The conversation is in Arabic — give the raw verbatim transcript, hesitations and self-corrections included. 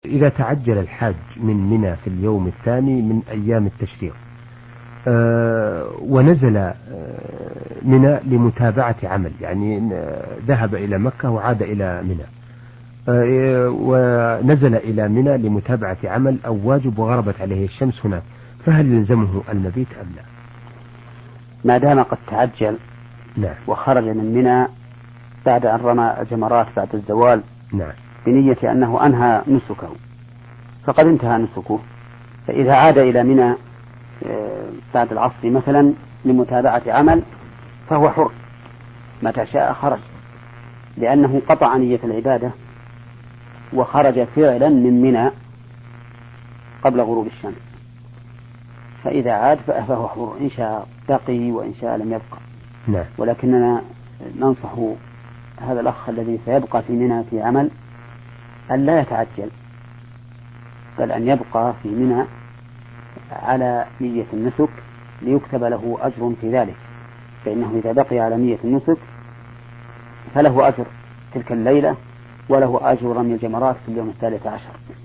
إذا تعجل الحاج من منى في اليوم الثاني من أيام التشريق أه ونزل أه منى لمتابعة عمل، يعني ذهب إلى مكة وعاد إلى منى، أه ونزل إلى منى لمتابعة عمل أو واجب وغربت عليه الشمس هناك، فهل يلزمه المبيت أم لا؟ ما دام قد تعجل نعم. وخرج من منى بعد أن رمى الجمرات بعد الزوال نعم. بنية أنه أنهى نسكه فقد انتهى نسكه، فإذا عاد إلى منى بعد العصر مثلا لمتابعة عمل فهو حر متى شاء خرج، لأنه قطع نية العبادة وخرج فعلا من منى قبل غروب الشمس، فإذا عاد فهو حر إن شاء بقي وإن شاء لم يبقى. نعم. ولكننا ننصح هذا الأخ الذي سيبقى في منى في عمل أن لا يتعجل، بل أن يبقى في منى على نية النسك ليكتب له أجر في ذلك، فإنه إذا بقي على نية النسك فله أجر تلك الليلة وله أجر رمي الجمرات في اليوم الثالث عشر.